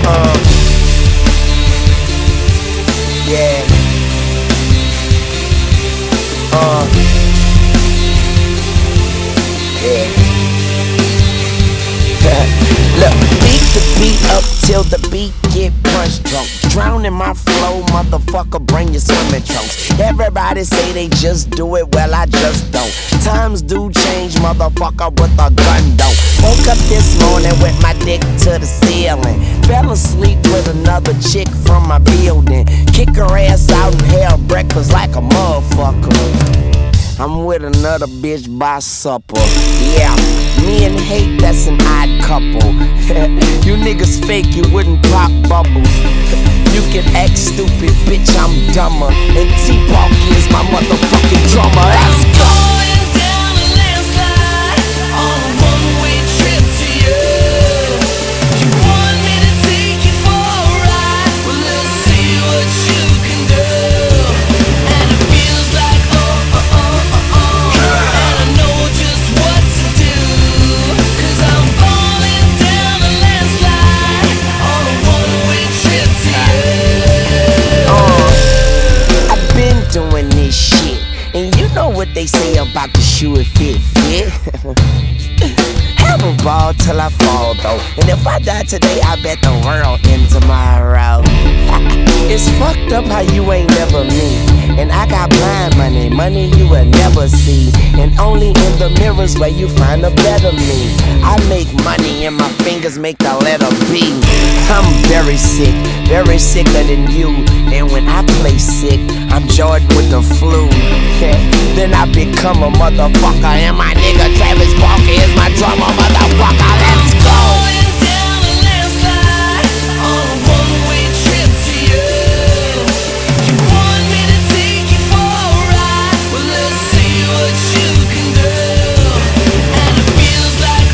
Uh, yeah. Yeah. Look, beat the beat up till the beat get punch drunk. Drown in my flow, motherfucker, bring your swimming trunks. Everybody say they just do it, well I just don't. Times do change, motherfucker, with a gun don't. Woke up this morning with my dick to the ceiling. Fell asleep with another chick from my building. Kick her ass out and have breakfast like a motherfucker. I'm with another bitch by supper. Yeah, me and hate, that's an odd couple. You niggas fake, you wouldn't pop bubbles. You can act stupid, bitch, I'm dumber. And T-Park is my motherfucking drummer. Let's go! Going down a landslide on a one-way trip to you. You want me to take you for a ride? Well, let's see what you can do. And it feels like and I know just what to do. 'Cause I'm falling down a landslide on a one-way trip to you. I've been doing this shit, and you know what they say about the shoe if it fit. Have a ball till I fall though, and if I die today, I bet the world end tomorrow. It's fucked up how you ain't never me, and I got blind money, money you will never see, and only in the mirrors where you find a better me. I make money and my fingers make the letter B. I'm very sicker than you, and when I play sick, I'm Jordan with the flu. Then I become a motherfucker, and my nigga Travis Barker is my drummer, motherfucker. Let's go. Going down a landslide on a one-way trip to you. You want me to take you for a ride? Well, let's see what you can do. And it feels like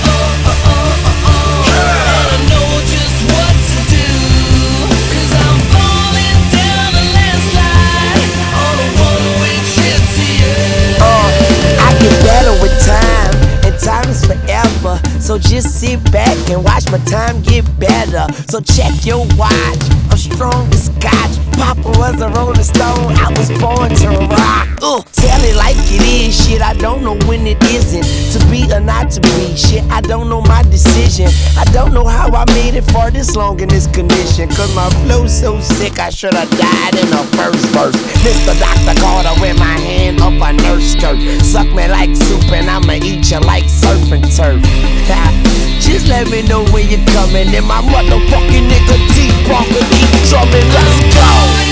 and I know just what to do. 'Cause I'm falling down a landslide on a one-way trip to you. I get better with time, and time is forever. So just sit back and watch my time get better. So check your watch, I'm strong as scotch. Papa was a rolling stone, I was born to rock. Tell it like it is, shit, I don't know when it isn't. To be or not to be, shit, I don't know my decision. I don't know how I made it for this long in this condition. 'Cause my flow's so sick, I should've died in the first verse. Mr. Dr. Carter with my hand up a nurse skirt. Suck me like soup and I'ma eat you like surf and turf. Just let me know when you're coming, and my motherfucking nigga T-Parker keep drumming. Let's go.